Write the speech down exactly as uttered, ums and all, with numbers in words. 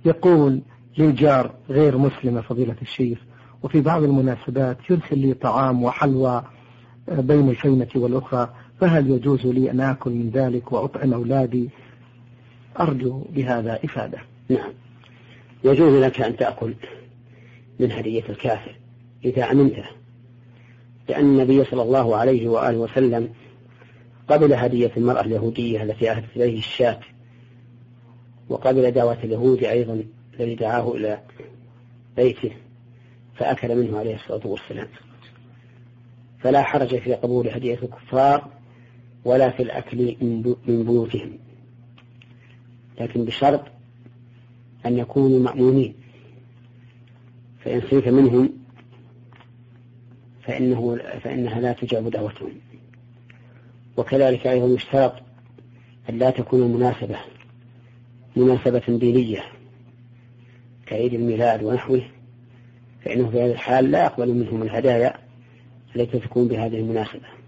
يقول لي جار غير مسلمة فضيلة الشيخ، وفي بعض المناسبات يرسل لي طعام وحلوى بين الفينة والأخرى، فهل يجوز لي أن آكل من ذلك وأطعم أولادي؟ أرجو بهذا إفادة. نعم، يجوز لك أن تأكل من هدية الكافر إذا أمنته، لأن النبي صلى الله عليه وآله وسلم قبل هدية المرأة اليهودية التي أهدت إليه الشاة، وقبل دعوة اليهود أيضا الذي دعاه إلى بيته فأكل منه عليه الصلاة والسلام، فلا حرج في قبول هدية الكفار ولا في الأكل من بيوتهم، لكن بشرط أن يكونوا مأمونين، فإن خيف منهم فإنه فإنها لا تجاب دعوتهم. وكذلك أيضا يشترط أن لا تكون مناسبة مناسبة دينية كعيد الميلاد ونحوه، فإنه في هذه الحال لا يقبل منهم الهدايا التي تكون بهذه المناسبة.